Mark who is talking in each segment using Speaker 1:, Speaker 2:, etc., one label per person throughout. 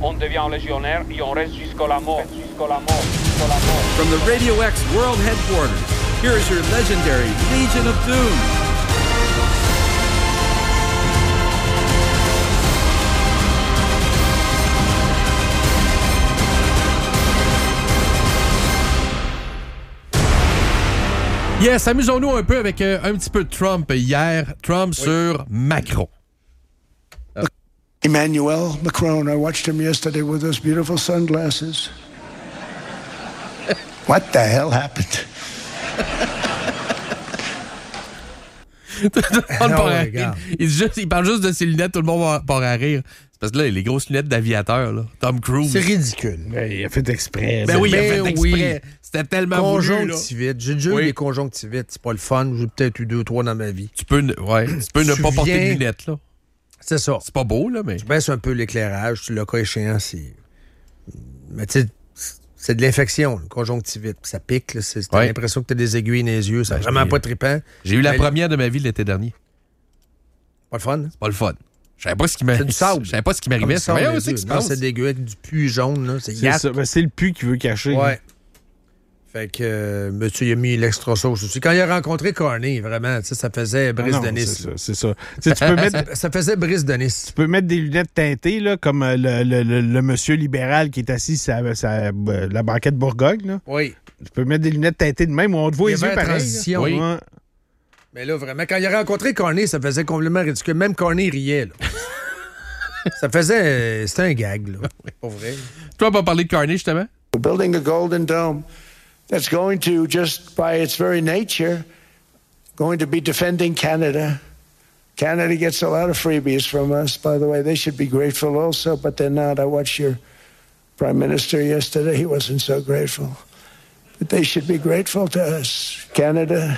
Speaker 1: on devient légionnaire et on reste jusqu'à la mort. Jusqu'à la mort. Jusqu'à la mort.
Speaker 2: From the Radio X World Headquarters, here is your legendary Legion of Doom. Yes, amusons-nous un peu avec un petit peu de Trump hier. Trump sur Macron.
Speaker 3: Emmanuel Macron, I watched him yesterday with those beautiful sunglasses. What the hell happened?
Speaker 2: Il parle juste de ses lunettes, tout le monde part à rire. C'est parce que là, les grosses lunettes d'aviateur, là. Tom Cruise.
Speaker 4: C'est ridicule.
Speaker 5: Ben, il a fait exprès.
Speaker 2: Ben oui, il a fait exprès. C'était tellement
Speaker 4: conjonctivite. J'ai déjà eu des conjonctivites. C'est pas le fun. J'ai peut-être eu 2-3 dans ma vie.
Speaker 2: Tu peux ne pas porter de lunettes, là.
Speaker 4: C'est ça.
Speaker 2: C'est pas beau, là, mais...
Speaker 4: Tu baisses un peu l'éclairage. Le cas échéant, c'est... Mais tu sais, c'est de l'infection, une conjonctivite. Ça pique, là. T'as l'impression que t'as des aiguilles dans les yeux. C'est vraiment pas trippant.
Speaker 2: J'ai eu la première de ma vie l'été dernier.
Speaker 4: Pas le fun?
Speaker 2: C'est pas le fun. Je savais pas ce qui m'arrivait.
Speaker 4: C'est du sable.
Speaker 2: Je savais pas ce qui m'arrivait.
Speaker 4: C'est dégueu avec du pu jaune, là.
Speaker 5: C'est ça. Ben, c'est le pu qu'il veut cacher.
Speaker 4: Ouais. Fait que, monsieur, il a mis l'extra sauce aussi. Quand il a rencontré Carney, vraiment, ça faisait brise de Nice.
Speaker 5: C'est ça. Tu peux mettre...
Speaker 4: Ça faisait brise de Nice.
Speaker 5: Tu peux mettre des lunettes teintées, là, comme le monsieur libéral qui est assis sur la banquette Bourgogne. Là.
Speaker 4: Oui.
Speaker 5: Tu peux mettre des lunettes teintées de même où on te voit les yeux pareil.
Speaker 4: Oui. Mais là, vraiment, quand il a rencontré Carney, ça faisait complètement ridicule. Même Carney riait, là. Ça faisait... C'était un gag, là. Pour vrai.
Speaker 2: Toi, on va parler de Carney, justement?
Speaker 3: We're building a Golden Dome that's going to, just by its very nature, going to be defending Canada. Canada gets a lot of freebies from us, by the way. They should be grateful also, but they're not. I watched your Prime Minister yesterday. He wasn't so grateful. But they should be grateful to us. Canada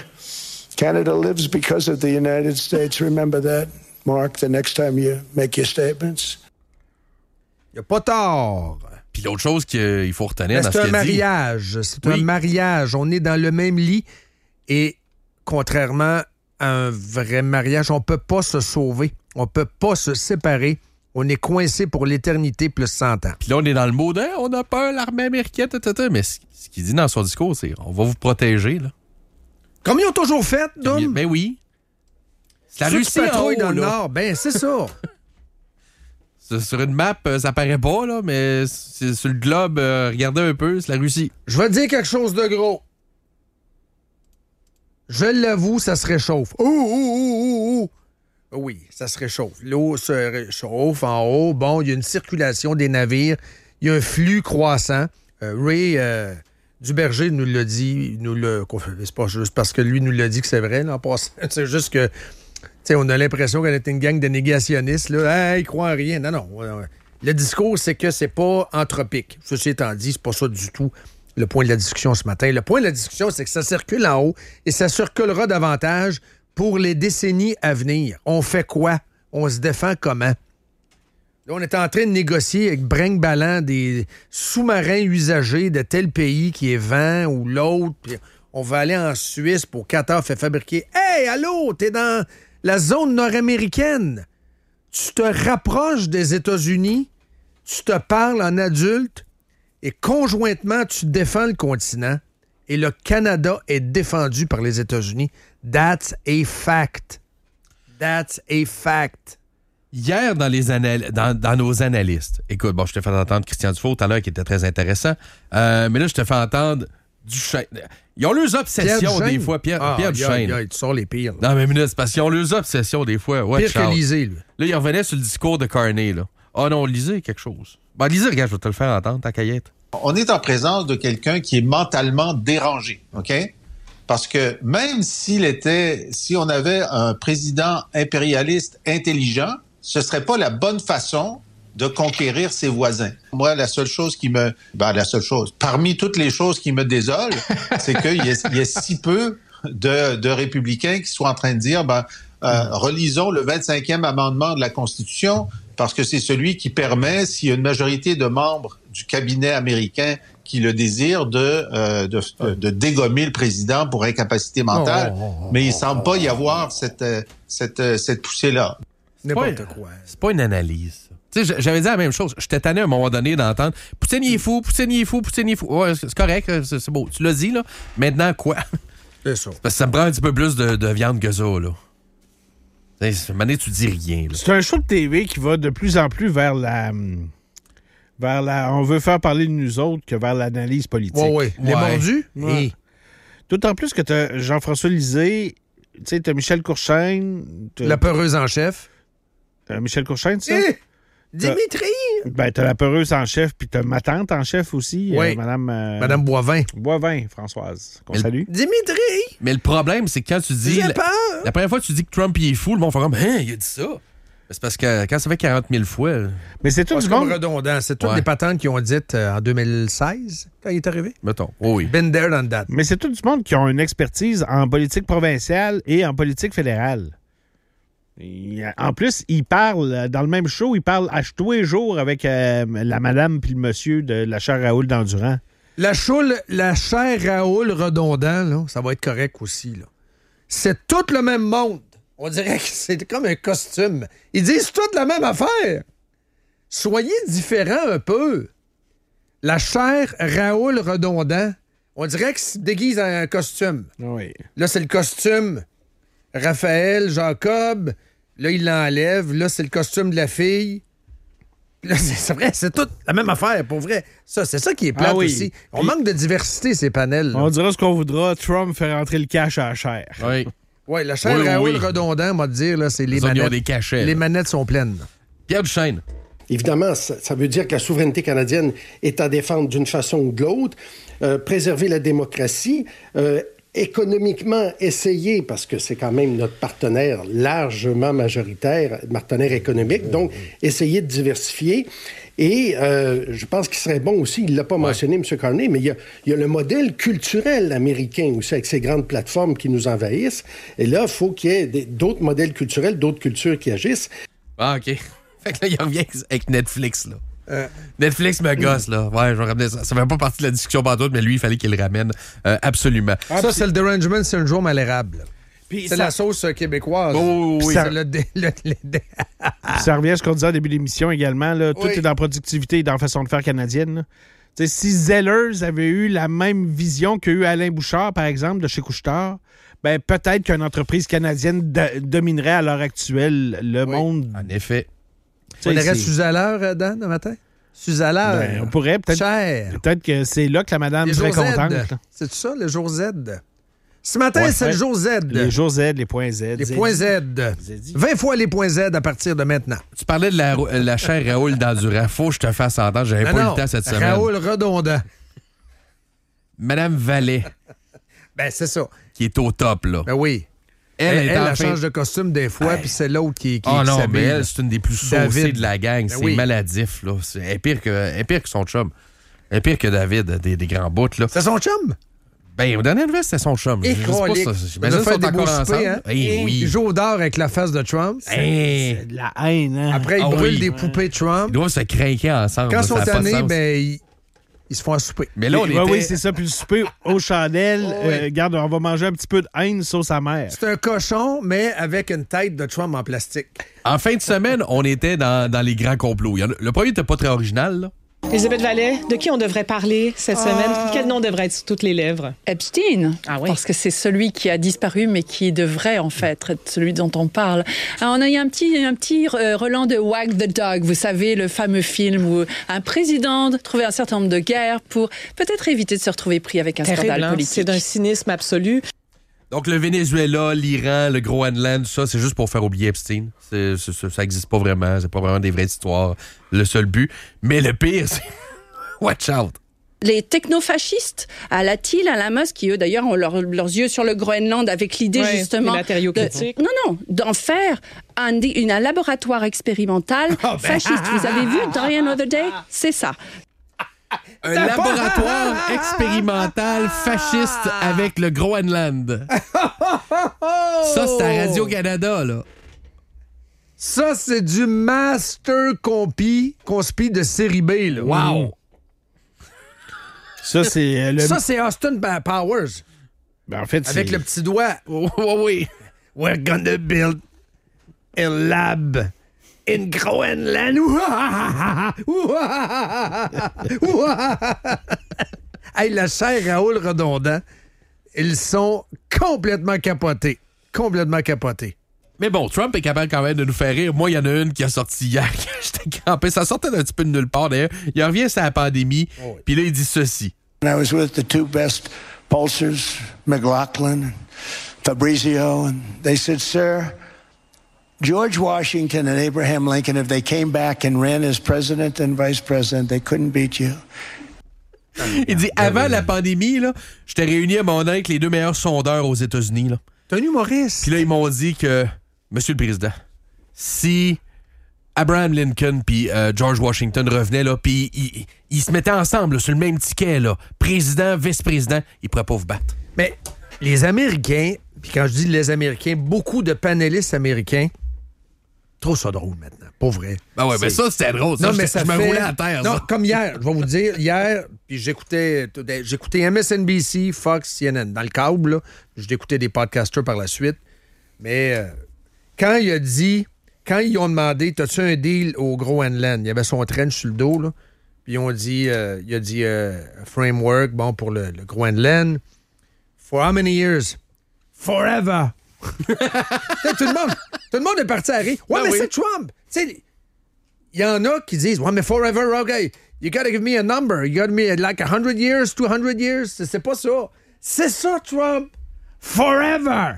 Speaker 3: lives because of the United States. Remember that, Mark, the next time you make your statements.
Speaker 4: Il n'y a pas tort.
Speaker 2: Puis l'autre chose qu'il faut retenir dans ce qu'il
Speaker 4: dit... C'est un mariage. On est dans le même lit et contrairement à un vrai mariage, on peut pas se sauver. On peut pas se séparer. On est coincé pour l'éternité plus 100 ans.
Speaker 2: Puis là, on est dans le mode « On a peur, l'armée américaine, Mais ce qu'il dit dans son discours, c'est « On va vous protéger, là. »
Speaker 4: Comme ils ont toujours fait, Dom.
Speaker 2: Ben oui. C'est la Russie en haut,
Speaker 4: dans le
Speaker 2: là.
Speaker 4: Nord. Ben, c'est ça.
Speaker 2: Sur une map, ça paraît pas, là, mais sur le globe, regardez un peu, c'est la Russie.
Speaker 4: Je vais te dire quelque chose de gros. Je l'avoue, ça se réchauffe. Oui, ça se réchauffe. L'eau se réchauffe en haut. Bon, il y a une circulation des navires. Il y a un flux croissant. Ray Duberger nous l'a dit. C'est pas juste parce que lui nous l'a dit que c'est vrai, là, en passant. C'est juste que t'sais, on a l'impression qu'on est une gang de négationnistes. Là. Ils croient en rien. Non. Le discours, c'est que c'est pas anthropique. Ceci étant dit, c'est pas ça du tout le point de la discussion ce matin. Le point de la discussion, c'est que ça circule en haut et ça circulera davantage pour les décennies à venir. On fait quoi? On se défend comment? Là, on est en train de négocier avec brinque-ballant des sous-marins usagés de tel pays qui est vent ou l'autre. Puis on va aller en Suisse pour Qatar fait fabriquer. Hey, allô, t'es dans la zone nord-américaine. Tu te rapproches des États-Unis, tu te parles en adulte et conjointement, tu défends le continent et le Canada est défendu par les États-Unis. That's a fact. That's a fact.
Speaker 2: Hier, dans nos analystes, écoute, bon, je t'ai fait entendre Christian Dufault tout à l'heure qui était très intéressant, mais là, je te fais entendre Duchesne. Ils ont leurs obsessions des fois. Pierre Duchesne.
Speaker 4: Tu sors les pires.
Speaker 2: Là. Non, mais minute, c'est parce qu'ils ont leurs obsessions des fois. Ouais,
Speaker 4: pire que Lisée, lui.
Speaker 2: Là, il revenait sur le discours de Carney. Là. Ah non, lisez quelque chose. Ben, lisez, regarde, je vais te le faire entendre, ta caillette.
Speaker 6: On est en présence de quelqu'un qui est mentalement dérangé, OK? Parce que même si on avait un président impérialiste intelligent, ce serait pas la bonne façon de conquérir ses voisins. Moi, parmi toutes les choses qui me désolent, c'est qu'il y a si peu de républicains qui sont en train de dire, relisons le 25e amendement de la Constitution, parce que c'est celui qui permet, s'il y a une majorité de membres du cabinet américain qui le désirent, de dégommer le président pour incapacité mentale. Mais il semble pas y avoir cette poussée-là.
Speaker 4: N'importe quoi.
Speaker 2: C'est pas une analyse. Tu sais, j'avais dit la même chose. J'étais tanné à un moment donné d'entendre Poutine, il est fou, Poutine, il est fou, Poutine, il est fou. Ouais, c'est correct, c'est beau. Tu l'as dit, là. Maintenant, quoi?
Speaker 4: C'est ça.
Speaker 2: Parce que ça me prend un petit peu plus de viande que ça, là. À un moment donné, tu dis rien, là.
Speaker 5: C'est un show de TV qui va de plus en plus vers la... on veut faire parler de nous autres que vers l'analyse politique.
Speaker 4: Oui. Les mordus?
Speaker 5: Ouais. D'autant plus que tu as Jean-François Lisée, tu sais, tu as Michel Courchaine.
Speaker 4: La peureuse en chef.
Speaker 5: Michel Courchaine, ça?
Speaker 4: Dimitri!
Speaker 5: Ben, t'as la peureuse en chef, puis t'as ma tante en chef aussi,
Speaker 4: oui.
Speaker 5: Madame
Speaker 4: Boivin.
Speaker 5: Boivin, Françoise, qu'on salue.
Speaker 4: Dimitri!
Speaker 2: Mais le problème, c'est que quand tu dis... La première fois que tu dis que Trump il est fou, le monde fait comme « Hein, il a dit ça? » C'est parce que quand ça fait 40 000 fois...
Speaker 5: Mais c'est tout
Speaker 4: du monde redondant. C'est toutes des patentes qui ont dit en 2016, quand il est arrivé.
Speaker 2: Mettons, oui.
Speaker 4: Been there, done that.
Speaker 5: Mais c'est tout du monde qui ont une expertise en politique provinciale et en politique fédérale. En plus, ils parlent, dans le même show, ils parlent à tous les jours avec la madame puis le monsieur de la chaire Raoul d'Endurant.
Speaker 4: La chaire Raoul redondant, là, ça va être correct aussi. Là. C'est tout le même monde. On dirait que c'est comme un costume. Ils disent toute la même affaire. Soyez différents un peu. La chaire Raoul redondant, on dirait qu'ils se déguisent en un costume.
Speaker 5: Oui.
Speaker 4: Là, c'est le costume Raphaël, Jacob. Là, il l'enlève. Là, c'est le costume de la fille. Là, c'est vrai, c'est toute la même affaire, pour vrai. Ça, c'est ça qui est plate aussi. On manque de diversité, ces panels. Là.
Speaker 5: On dira ce qu'on voudra. Trump fait rentrer le cash à la chaire.
Speaker 2: Oui.
Speaker 4: Oui, la chaire Raoul redondant, on va te dire, là, c'est les manettes.
Speaker 2: Des cachets.
Speaker 4: Les manettes sont pleines.
Speaker 2: Pierre Duchesne.
Speaker 7: Évidemment, ça veut dire que la souveraineté canadienne est à défendre d'une façon ou de l'autre, préserver la démocratie, économiquement essayer, parce que c'est quand même notre partenaire largement majoritaire, partenaire économique, donc essayer de diversifier. Et je pense qu'il serait bon aussi, il ne l'a pas mentionné, M. Carney, mais il y a le modèle culturel américain aussi, avec ces grandes plateformes qui nous envahissent. Et là, il faut qu'il y ait d'autres modèles culturels, d'autres cultures qui agissent.
Speaker 2: Ah, OK. Fait que là, il revient avec Netflix, là. Netflix me gosse, là. Ouais, je vais ramener ça. Ça fait pas partie de la discussion partout, mais lui, il fallait qu'il le ramène. Absolument.
Speaker 4: Ça, c'est le derangement syndrome à l'érable. C'est la sauce québécoise.
Speaker 5: Oui. Ça revient à ce qu'on disait au début de l'émission également. Là, tout est dans la productivité et dans la façon de faire canadienne. Si Zellers avait eu la même vision qu'a eu Alain Bouchard, par exemple, de chez Couche-Tard, ben, peut-être qu'une entreprise canadienne dominerait à l'heure actuelle le monde.
Speaker 2: En effet.
Speaker 4: On irait Suzaleur, Dan, le matin? Suzaleur.
Speaker 5: Ben, on pourrait peut-être.
Speaker 4: Cher.
Speaker 5: Peut-être que c'est là que la madame serait contente.
Speaker 4: C'est ça, le jour Z? Ce matin, c'est le jour Z.
Speaker 5: Les jours Z, les points Z.
Speaker 4: Les points Z. 20 fois les points Z à partir de maintenant.
Speaker 2: Tu parlais de la chaire Raoul d'Endurant. Faut que je te fasse entendre. J'avais pas eu le temps cette semaine.
Speaker 4: Raoul redondant.
Speaker 2: Madame Vallée.
Speaker 4: Ben, c'est ça.
Speaker 2: Qui est au top, là.
Speaker 4: Ben oui. Elle change de costume des fois, puis c'est l'autre qui
Speaker 2: non, mais elle, c'est une des plus saucées de la gang.
Speaker 4: Ben
Speaker 2: c'est maladif, là. Elle est pire que son chum. Elle est pire que David, des grands bouts, là.
Speaker 4: C'est son chum?
Speaker 2: Ben, au dernier nouvelle, c'était son chum.
Speaker 4: Et j'imagine qu'ils sont encore ensemble.
Speaker 2: Hein? Oui.
Speaker 4: Il joue au dard avec la face de Trump.
Speaker 5: C'est de la haine, hein?
Speaker 4: Après, ils brûlent des poupées de Trump.
Speaker 2: Ils doivent se craquer ensemble.
Speaker 4: Quand ils sont tannés, ben, ils se font un souper.
Speaker 2: Mais là, on était...
Speaker 5: Oui, c'est ça. Puis le souper aux chandelles, regarde, on va manger un petit peu de haine sauce amère.
Speaker 4: C'est un cochon, mais avec une tête de Trump en plastique.
Speaker 2: En fin de semaine, on était dans les grands complots. Le premier n'était pas très original, là.
Speaker 8: Elisabeth Vallet, de qui on devrait parler cette semaine? Quel nom devrait être sur toutes les lèvres?
Speaker 9: Epstein.
Speaker 8: Ah oui.
Speaker 9: Parce que c'est celui qui a disparu, mais qui devrait, en fait, être celui dont on parle. Alors, on a eu un petit relan de Wag the Dog, vous savez, le fameux film où un président trouvait un certain nombre de guerres pour peut-être éviter de se retrouver pris avec un scandale politique.
Speaker 8: C'est d'un cynisme absolu.
Speaker 2: Donc, le Venezuela, l'Iran, le Groenland, ça, c'est juste pour faire oublier Epstein. Ça n'existe pas vraiment. C'est pas vraiment des vraies histoires. Le seul but. Mais le pire, c'est... Watch out!
Speaker 9: Les technofascistes à la Thiel, à la Musk, qui eux d'ailleurs ont leurs yeux sur le Groenland avec l'idée justement d'en faire un laboratoire expérimental fasciste. Vous avez vu Die Another Day? C'est ça.
Speaker 2: Un laboratoire expérimental fasciste avec le Groenland. Ça, c'est à Radio-Canada, là.
Speaker 4: Ça, c'est du master conspi de série B, là.
Speaker 2: Wow!
Speaker 5: Ça, c'est
Speaker 4: Ça, c'est Austin Powers.
Speaker 5: Ben, en fait,
Speaker 4: avec le petit doigt.
Speaker 2: Oui.
Speaker 4: We're gonna build a lab in Groenland. Hey, la chair Raoul Redondant, ils sont complètement capotés. Complètement capotés.
Speaker 2: Mais bon, Trump est capable quand même de nous faire rire. Moi, il y en a une qui a sorti hier. J'étais campé. Ça sortait d'un petit peu de nulle part, d'ailleurs. Il revient sur la pandémie. Oh oui. Puis là, il dit ceci.
Speaker 3: I was with the two best pollsters, McLaughlin and Fabrizio, and they said, sir, George Washington and Abraham Lincoln, if they came back and ran as president and vice president, they couldn't beat you.
Speaker 2: Il dit, avant la pandémie, là, j'étais réuni à mon oncle les deux meilleurs sondeurs aux États-Unis. Là.
Speaker 4: T'es un humoriste.
Speaker 2: Puis là, ils m'ont dit que, Monsieur le Président, si Abraham Lincoln puis George Washington revenaient, là, puis ils se mettaient ensemble là, sur le même ticket, là, président, vice-président, ils pourraient pas vous battre.
Speaker 4: Mais les Américains, puis quand je dis les Américains, beaucoup de panélistes américains trouvent ça drôle maintenant, pas vrai.
Speaker 2: Ben ouais, mais ça, c'était drôle. Ça,
Speaker 4: non, mais ça
Speaker 2: je me roulais à terre.
Speaker 4: Non,
Speaker 2: ça.
Speaker 4: comme hier, je vais vous dire, hier, puis j'écoutais MSNBC, Fox, CNN, dans le câble, là. J'écoutais des podcasters par la suite. Mais quand ils ont demandé, t'as-tu un deal au Groenland? Il y avait son trench sur le dos, là. Puis il a dit framework, bon, pour le Groenland. For how many years? Forever! tout le monde est parti à rire. Ouais, mais c'est Trump! Il y en a qui disent, ouais, mais forever, okay. You gotta give me a number. You gotta give me like 100 years, 200 years. C'est pas ça. C'est ça, Trump! Forever!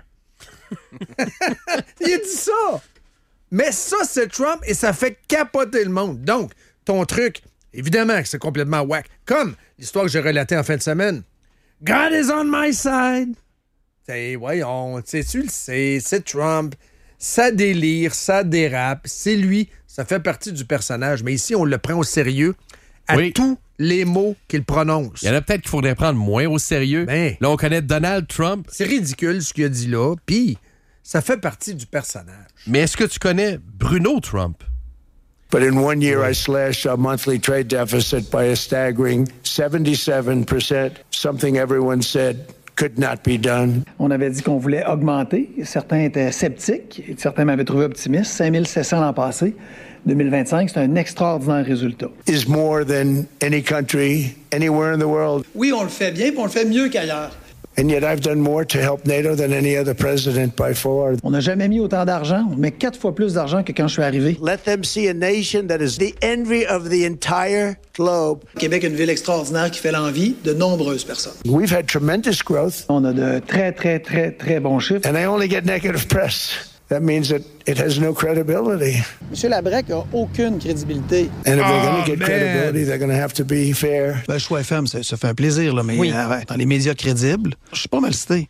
Speaker 4: Il a dit ça! Mais ça, c'est Trump et ça fait capoter le monde. Donc, ton truc, évidemment que c'est complètement whack. Comme l'histoire que j'ai relatée en fin de semaine. God is on my side. Voyons, tu le sais, c'est Trump. Ça délire, ça dérape. C'est lui. Ça fait partie du personnage. Mais ici, on le prend au sérieux à tous les mots qu'il prononce.
Speaker 2: Il y en a peut-être qu'il faudrait prendre moins au sérieux.
Speaker 4: Ben,
Speaker 2: là, on connaît Donald Trump.
Speaker 4: C'est ridicule ce qu'il a dit là. Puis, ça fait partie du personnage.
Speaker 2: Mais est-ce que tu connais Bruno Trump?
Speaker 3: But in 1 year, I slashed our monthly trade deficit by a staggering 77%, something everyone said could not be done.
Speaker 10: On avait dit qu'on voulait augmenter. Certains étaient sceptiques et certains m'avaient trouvé optimiste. 5700 l'an passé. 2025, c'est un extraordinaire résultat.
Speaker 3: Is more than any country anywhere in the world.
Speaker 10: Oui, on le fait bien, puis on le fait mieux qu'ailleurs.
Speaker 3: And yet I've done more to help NATO than any other president by far.
Speaker 10: On n'a jamais mis autant d'argent. On met 4 fois plus d'argent que quand je suis arrivé.
Speaker 3: Let them see a nation that is the envy of the entire globe.
Speaker 10: Québec est une ville extraordinaire qui fait l'envie de nombreuses personnes.
Speaker 3: We've had tremendous growth.
Speaker 10: On a de très, très, très, très bons chiffres.
Speaker 3: And I only get negative press. That means that it has no credibility.
Speaker 10: M. Labrec n'a aucune crédibilité.
Speaker 3: And if they're going to get credibility, they're going to have to be fair.
Speaker 10: Ben, Choix FM, ça fait un plaisir, là, mais dans les médias crédibles, je suis pas mal cité.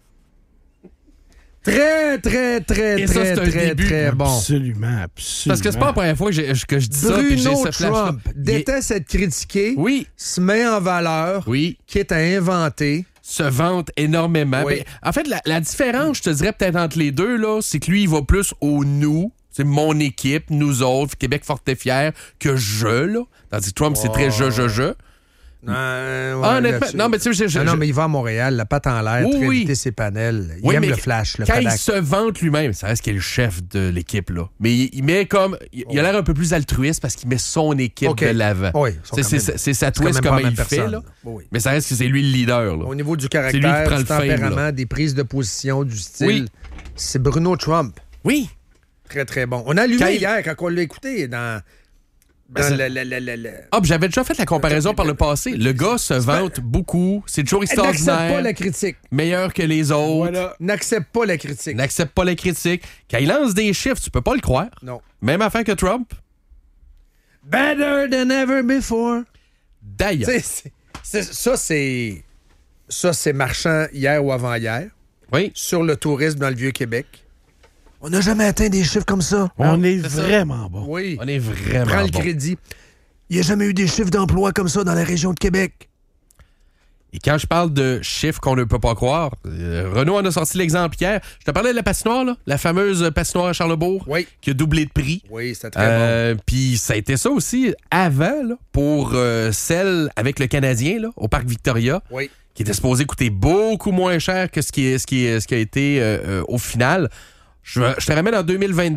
Speaker 4: Très, très, très,
Speaker 2: et ça,
Speaker 4: très, très bon.
Speaker 5: Absolument.
Speaker 2: Parce que c'est pas la première fois que je dis ça. Puis j'ai
Speaker 4: Bruno
Speaker 2: ce flash-là.
Speaker 4: Trump déteste être critiqué, se met en valeur, quitte à inventer.
Speaker 2: Se vante énormément.
Speaker 4: Oui.
Speaker 2: Ben, en fait, la différence, je te dirais peut-être entre les deux, là, c'est que lui, il va plus au nous. C'est mon équipe, nous autres, Québec fort et fier, que je, là. Tandis que Trump, c'est très je. Honnêtement, non, mais tu sais,
Speaker 4: non, mais il va à Montréal, la patte en l'air, éviter ses panels. Il aime le flash, le
Speaker 2: quand
Speaker 4: Kodak.
Speaker 2: il se vante lui-même, ça reste qu'il est le chef de l'équipe, là. Mais il met comme... Il a l'air un peu plus altruiste parce qu'il met son équipe de l'avant.
Speaker 4: Oui,
Speaker 2: c'est sa twist comment il fait, là.
Speaker 4: Oui.
Speaker 2: Mais ça reste que c'est lui le leader, là.
Speaker 4: Au niveau du caractère, du tempérament, des prises de position, du style, c'est Bruno Trump.
Speaker 2: Oui.
Speaker 4: Très, très bon. On a allumé hier quand on l'a écouté dans...
Speaker 2: j'avais déjà fait la comparaison par le passé. Le gars se vante beaucoup. C'est toujours extraordinaire.
Speaker 4: N'accepte pas la critique.
Speaker 2: Meilleur que les autres.
Speaker 4: Voilà. N'accepte pas la critique.
Speaker 2: N'accepte pas la critique. Quand il lance des chiffres, tu peux pas le croire.
Speaker 4: Non.
Speaker 2: Même affaire que Trump.
Speaker 4: Better than ever before.
Speaker 2: D'ailleurs.
Speaker 4: Ça, c'est marchand hier ou avant-hier.
Speaker 2: Oui.
Speaker 4: Sur le tourisme dans le Vieux-Québec. On n'a jamais atteint des chiffres comme ça.
Speaker 5: On est vraiment bon.
Speaker 4: Oui.
Speaker 2: On est vraiment
Speaker 4: Prends le
Speaker 2: bon.
Speaker 4: crédit. Il n'y a jamais eu des chiffres d'emploi comme ça dans la région de Québec.
Speaker 2: Et quand je parle de chiffres qu'on ne peut pas croire, Renault en a sorti l'exemple hier. Je te parlais de la patinoire, là, la fameuse patinoire à Charlesbourg, qui a doublé de prix.
Speaker 4: Oui, c'était très bon.
Speaker 2: Puis ça a été ça aussi avant, là, pour celle avec le Canadien là, au Parc Victoria, qui était supposé coûter beaucoup moins cher que ce qui a été au final. Je te ramène en 2022.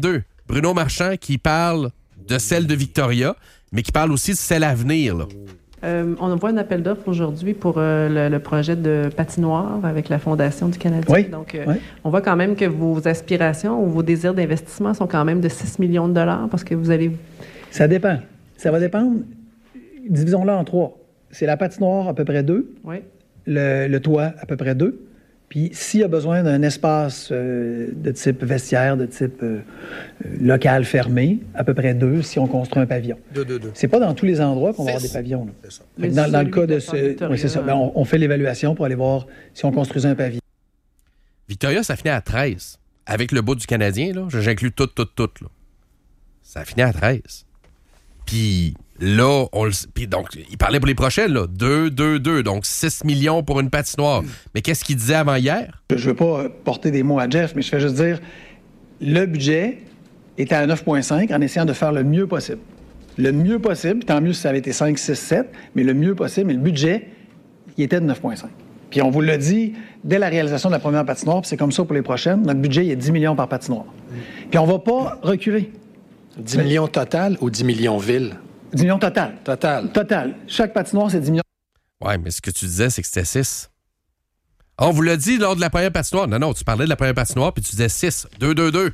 Speaker 2: Bruno Marchand qui parle de celle de Victoria, mais qui parle aussi de celle à venir, là.
Speaker 11: On envoie un appel d'offres aujourd'hui pour le projet de patinoire avec la Fondation du Canadien.
Speaker 10: Oui.
Speaker 11: Donc, on voit quand même que vos aspirations ou vos désirs d'investissement sont quand même de 6 millions de dollars parce que vous allez...
Speaker 10: Ça dépend. Ça va dépendre. Divisons-le en 3. C'est la patinoire à peu près 2.
Speaker 11: Oui.
Speaker 10: Le toit à peu près 2. Puis s'il y a besoin d'un espace de type vestiaire, de type local fermé, à peu près 2 si on construit un pavillon.
Speaker 4: 2.
Speaker 10: C'est pas dans tous les endroits qu'on va avoir des pavillons. Là.
Speaker 4: C'est ça.
Speaker 10: Fait que dans le cas de ce... Oui, c'est ça. Ben, on fait l'évaluation pour aller voir si on construisait un pavillon.
Speaker 2: Victoria, ça finit à 13. Avec le bout du Canadien, là, j'inclus tout. Là. Ça finit à 13. Puis là, puis donc, il parlait pour les prochaines, là. 2. Donc 6 millions pour une patinoire. Mais qu'est-ce qu'il disait avant hier?
Speaker 10: Je veux pas porter des mots à Jeff, mais je fais juste dire, le budget était à 9,5 en essayant de faire le mieux possible. Le mieux possible, tant mieux si ça avait été 5, 6, 7, mais le mieux possible, mais le budget, il était de 9,5. Puis on vous l'a dit, dès la réalisation de la première patinoire, puis c'est comme ça pour les prochaines, notre budget, il est 10 millions par patinoire. Puis on va pas reculer.
Speaker 12: 10 millions total ou 10 millions ville?
Speaker 10: 10 millions total.
Speaker 12: Total.
Speaker 10: Chaque patinoire, c'est 10 millions.
Speaker 2: Ouais, mais ce que tu disais, c'est que c'était 6. On vous l'a dit lors de la première patinoire. Non, tu parlais de la première patinoire, puis tu disais 6. 2.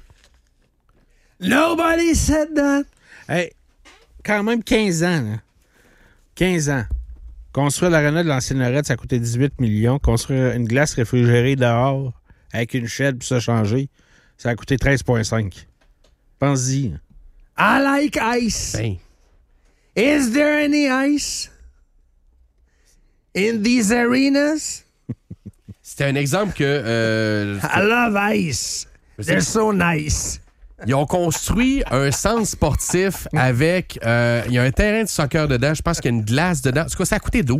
Speaker 5: Nobody said that. Hey, quand même 15 ans, là. 15 ans. Construire l'aréna de l'ancienne Lorette, ça a coûté 18 millions. Construire une glace réfrigérée dehors, avec une shed, puis ça changer, ça a coûté 13,5. Pense-y.
Speaker 4: I like ice.
Speaker 2: Ben.
Speaker 4: Is there any ice in these arenas?
Speaker 2: C'était un exemple que...
Speaker 4: I love ice. They're so nice.
Speaker 2: Ils ont construit un centre sportif avec... il y a un terrain de soccer dedans. Je pense qu'il y a une glace dedans. En tout cas, ça a coûté 12.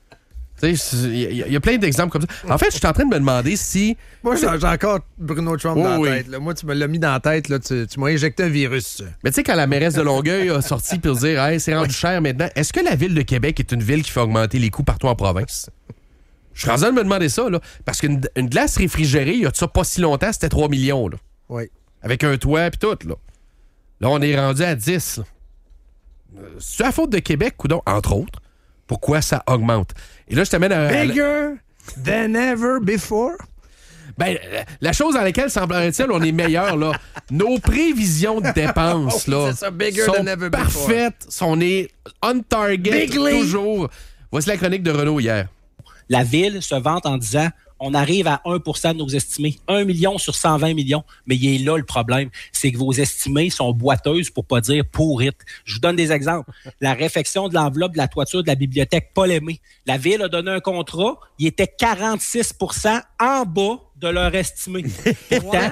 Speaker 2: Il y a plein d'exemples comme ça. En fait, je suis en train de me demander si...
Speaker 4: Moi, j'ai encore Bruno Trump dans la tête. Là. Moi, tu me l'as mis dans la tête. Là, tu m'as injecté un virus.
Speaker 2: Mais tu sais, quand la mairesse de Longueuil a sorti pour dire hey, c'est rendu cher maintenant, est-ce que la ville de Québec est une ville qui fait augmenter les coûts partout en province? Je suis en train de me demander ça. Là, parce qu'une glace réfrigérée, il y a de ça pas si longtemps, c'était 3 millions. Là,
Speaker 4: oui.
Speaker 2: Avec un toit et tout. Là, on est rendu à 10. C'est la faute de Québec, coudonc, entre autres. Pourquoi ça augmente? Et là, je t'amène à...
Speaker 4: Bigger than ever before?
Speaker 2: Ben, la chose dans laquelle, semblerait-il, on est meilleur, là. Nos prévisions de dépenses, là,
Speaker 4: c'est ça, bigger
Speaker 2: sont
Speaker 4: than ever
Speaker 2: parfaites. On est on target toujours. Voici la chronique de Renaud hier.
Speaker 13: La Ville se vante en disant on arrive à 1 % de nos estimés. 1 million sur 120 millions. Mais il est là le problème. C'est que vos estimés sont boiteuses, pour pas dire pourrites. Je vous donne des exemples. La réfection de l'enveloppe de la toiture de la bibliothèque Paul-Aimé. La Ville a donné un contrat. Il était 46 % en bas de leur estimé. Pourtant,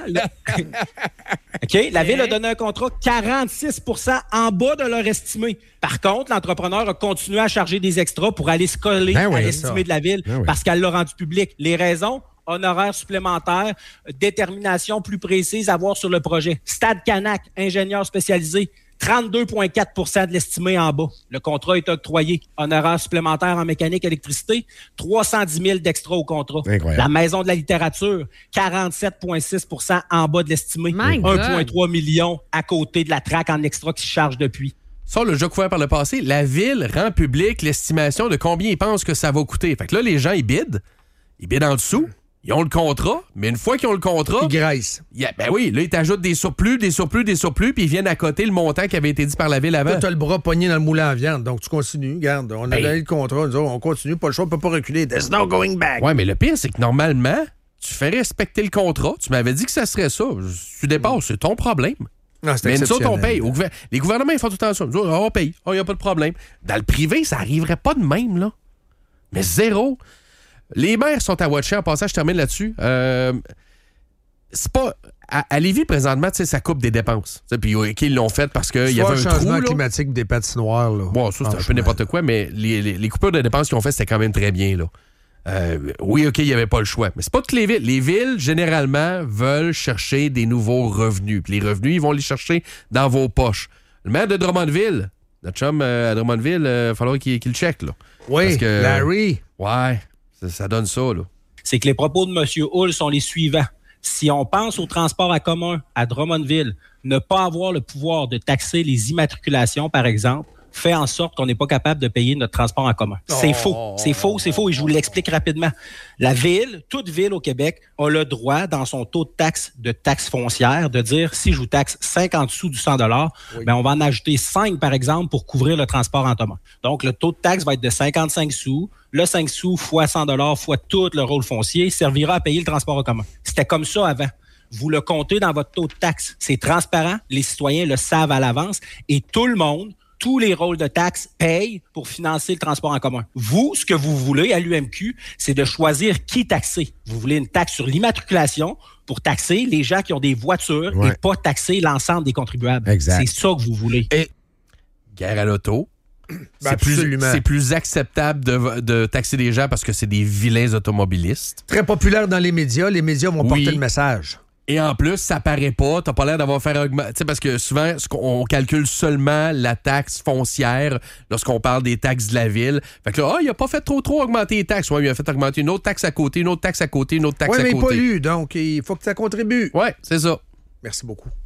Speaker 13: OK? La Ville a donné un contrat 46 % en bas de leur estimé. Par contre, l'entrepreneur a continué à charger des extras pour aller se coller à l'estimé de la Ville parce qu'elle l'a rendu public. Les raisons? Honoraires supplémentaires, détermination plus précise à voir sur le projet. Stade Canac, ingénieur spécialisé, 32,4 % de l'estimé en bas. Le contrat est octroyé. Honoraires supplémentaires en mécanique électricité, 310 000 d'extra au contrat.
Speaker 2: Incroyable.
Speaker 13: La Maison de la littérature, 47,6 % en bas de l'estimé. 1,3 million à côté de la traque en extra qui se charge depuis.
Speaker 2: Ça, on l'a déjà couvert par le passé. La Ville rend public l'estimation de combien ils pensent que ça va coûter. Fait que là, les gens, ils bident. Ils bident en dessous. Ils ont le contrat, mais une fois qu'ils ont le contrat...
Speaker 4: Ils graissent.
Speaker 2: Ben oui, là, ils t'ajoutent des surplus, puis ils viennent à côté le montant qui avait été dit par la Ville avant.
Speaker 4: Toi, t'as le bras pogné dans le moulin à viande, donc tu continues. Regarde, on a donné le contrat, on continue, pas le choix, on peut pas reculer. There's no going back.
Speaker 2: Ouais, mais le pire, c'est que normalement, tu fais respecter le contrat. Tu m'avais dit que ça serait ça. Tu dépasses, c'est ton problème.
Speaker 4: Non, c'est
Speaker 2: mais nous autres, on paye.
Speaker 4: exceptionnel.
Speaker 2: Les gouvernements, ils font tout le temps ça. Nous autres, on paye. Il n'y a pas de problème. Dans le privé, ça n'arriverait pas de même, là. Mais zéro. Les maires sont à watcher. En passant, je termine là-dessus. C'est pas... À Lévis, présentement, tu sais, ça coupe des dépenses. Puis ils l'ont fait parce qu'il y avait un trou.
Speaker 4: Le changement climatique des patinoires, là.
Speaker 2: Bon, ça, c'est un peu n'importe quoi, mais les coupures de dépenses qu'ils ont fait, c'était quand même très bien, là. Oui, OK, il n'y avait pas le choix. Mais c'est pas toutes les villes. Les villes, généralement, veulent chercher des nouveaux revenus. Puis les revenus, ils vont les chercher dans vos poches. Le maire de Drummondville, notre chum à Drummondville, il va falloir qu'il le check, là.
Speaker 4: Oui,
Speaker 2: parce que,
Speaker 4: Larry.
Speaker 2: Ouais, ça donne ça, là.
Speaker 13: C'est que les propos de M. Hull sont les suivants. Si on pense au transport à commun à Drummondville, ne pas avoir le pouvoir de taxer les immatriculations, par exemple, fait en sorte qu'on n'est pas capable de payer notre transport en commun. C'est faux. C'est faux, et je vous l'explique rapidement. La ville, toute ville au Québec, a le droit, dans son taux de taxe foncière, de dire, si je vous taxe 50 sous du 100 $, ben on va en ajouter 5, par exemple, pour couvrir le transport en commun. Donc, le taux de taxe va être de 55 sous. Le 5 sous fois 100 $ fois tout le rôle foncier servira à payer le transport en commun. C'était comme ça avant. Vous le comptez dans votre taux de taxe. C'est transparent. Les citoyens le savent à l'avance. Et tout le monde, tous les rôles de taxes payent pour financer le transport en commun. Vous, ce que vous voulez à l'UMQ, c'est de choisir qui taxer. Vous voulez une taxe sur l'immatriculation pour taxer les gens qui ont des voitures et pas taxer l'ensemble des contribuables.
Speaker 2: Exact.
Speaker 13: C'est ça que vous voulez.
Speaker 2: Et guerre à l'auto. C'est plus acceptable de taxer les gens parce que c'est des vilains automobilistes.
Speaker 4: Très populaire dans les médias. Les médias vont porter le message.
Speaker 2: Et en plus, ça paraît pas. T'as pas l'air d'avoir fait augmenter. Tu sais, parce que souvent, on calcule seulement la taxe foncière lorsqu'on parle des taxes de la ville. Fait que là, il a pas fait trop augmenter les taxes. Ouais, il a fait augmenter une autre taxe à côté, une autre taxe à côté, une autre taxe à côté.
Speaker 4: Oui, mais il pollue, donc il faut que ça contribue.
Speaker 2: Ouais, c'est ça.
Speaker 4: Merci beaucoup.